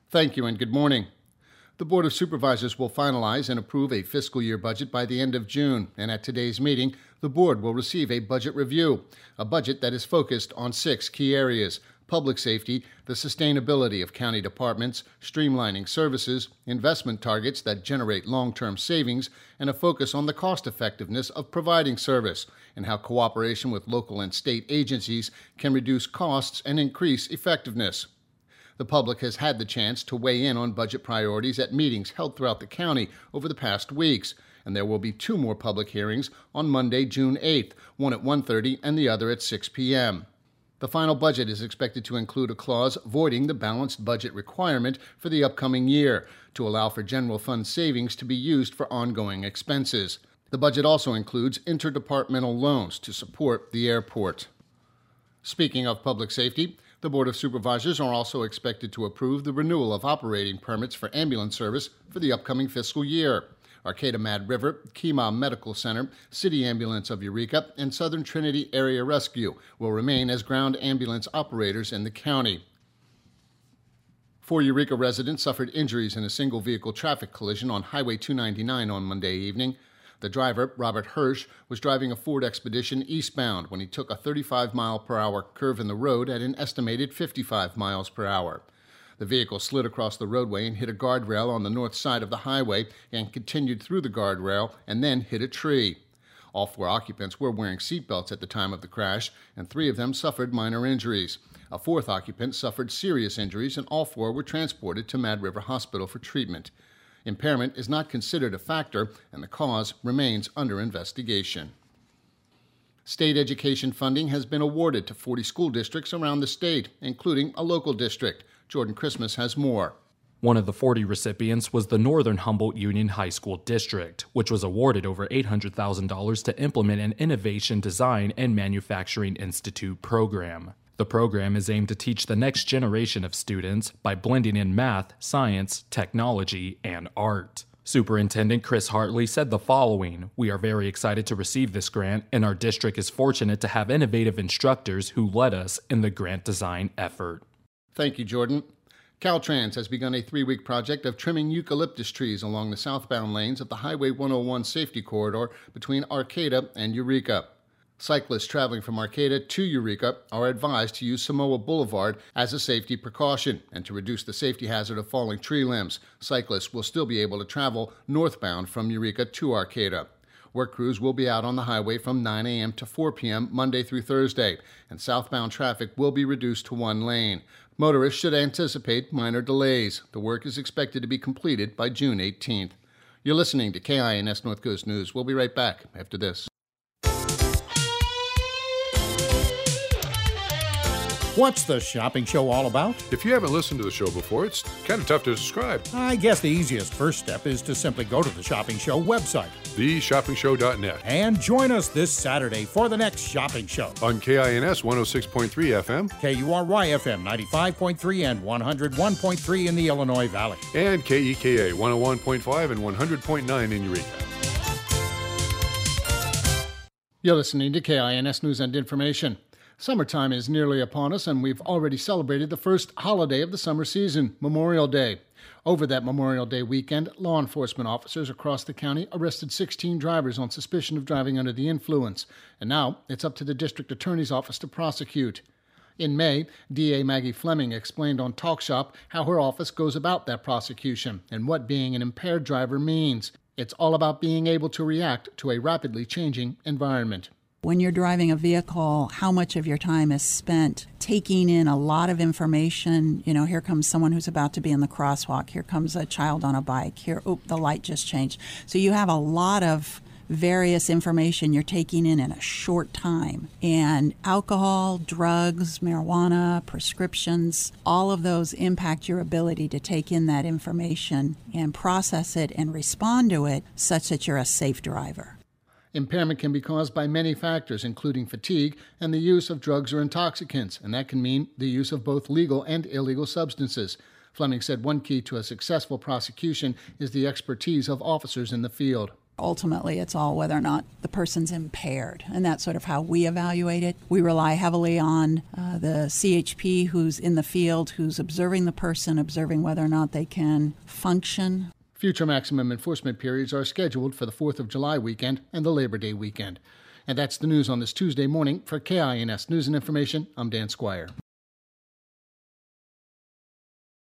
Thank you and good morning. The Board of Supervisors will finalize and approve a fiscal year budget by the end of June, and at today's meeting, the Board will receive a budget review, a budget that is focused on 6 key areas: public safety, the sustainability of county departments, streamlining services, investment targets that generate long-term savings, and a focus on the cost-effectiveness of providing service, and how cooperation with local and state agencies can reduce costs and increase effectiveness. The public has had the chance to weigh in on budget priorities at meetings held throughout the county over the past weeks, and there will be 2 more public hearings on Monday, June 8th, one at 1:30 and the other at 6 p.m. The final budget is expected to include a clause voiding the balanced budget requirement for the upcoming year to allow for general fund savings to be used for ongoing expenses. The budget also includes interdepartmental loans to support the airport. Speaking of public safety, the Board of Supervisors are also expected to approve the renewal of operating permits for ambulance service for the upcoming fiscal year. Arcata Mad River, Kemah Medical Center, City Ambulance of Eureka, and Southern Trinity Area Rescue will remain as ground ambulance operators in the county. 4 Eureka residents suffered injuries in a single-vehicle traffic collision on Highway 299 on Monday evening. The driver, Robert Hirsch, was driving a Ford Expedition eastbound when he took a 35-mile-per-hour curve in the road at an estimated 55 miles per hour. The vehicle slid across the roadway and hit a guardrail on the north side of the highway and continued through the guardrail and then hit a tree. All 4 occupants were wearing seatbelts at the time of the crash, and 3 of them suffered minor injuries. A 4th occupant suffered serious injuries, and all 4 were transported to Mad River Hospital for treatment. Impairment is not considered a factor, and the cause remains under investigation. State education funding has been awarded to 40 school districts around the state, including a local district. Jordan Christmas has more. One of the 40 recipients was the Northern Humboldt Union High School District, which was awarded over $800,000 to implement an Innovation Design and Manufacturing Institute program. The program is aimed to teach the next generation of students by blending in math, science, technology, and art. Superintendent Chris Hartley said the following: "We are very excited to receive this grant, and our district is fortunate to have innovative instructors who led us in the grant design effort." Thank you, Jordan. Caltrans has begun a 3-week project of trimming eucalyptus trees along the southbound lanes of the Highway 101 safety corridor between Arcata and Eureka. Cyclists traveling from Arcata to Eureka are advised to use Samoa Boulevard as a safety precaution, and to reduce the safety hazard of falling tree limbs. Cyclists will still be able to travel northbound from Eureka to Arcata. Work crews will be out on the highway from 9 a.m. to 4 p.m. Monday through Thursday, and southbound traffic will be reduced to 1 lane. Motorists should anticipate minor delays. The work is expected to be completed by June 18th. You're listening to KINS North Coast News. We'll be right back after this. What's the shopping show all about? If you haven't listened to the show before, it's kind of tough to describe. I guess the easiest first step is to simply go to the Shopping Show website, theshoppingshow.net, and join us this Saturday for the next shopping show. On KINS 106.3 FM, KURY FM 95.3 and 101.3 in the Illinois Valley, and KEKA 101.5 and 100.9 in Eureka. You're listening to KINS News and Information. Summertime is nearly upon us, and we've already celebrated the first holiday of the summer season, Memorial Day. Over that Memorial Day weekend, law enforcement officers across the county arrested 16 drivers on suspicion of driving under the influence, and now it's up to the district attorney's office to prosecute. In May, DA Maggie Fleming explained on Talk Shop how her office goes about that prosecution and what being an impaired driver means. It's all about being able to react to a rapidly changing environment. When you're driving a vehicle, how much of your time is spent taking in a lot of information? You know, here comes someone who's about to be in the crosswalk. Here comes a child on a bike. Here, the light just changed. So you have a lot of various information you're taking in a short time. And alcohol, drugs, marijuana, prescriptions, all of those impact your ability to take in that information and process it and respond to it such that you're a safe driver. Impairment can be caused by many factors, including fatigue and the use of drugs or intoxicants, and that can mean the use of both legal and illegal substances. Fleming said one key to a successful prosecution is the expertise of officers in the field. Ultimately, it's all whether or not the person's impaired, and that's sort of how we evaluate it. We rely heavily on the CHP who's in the field, who's observing the person, observing whether or not they can function. Future maximum enforcement periods are scheduled for the 4th of July weekend and the Labor Day weekend. And that's the news on this Tuesday morning. For KINS News and Information, I'm Dan Squire.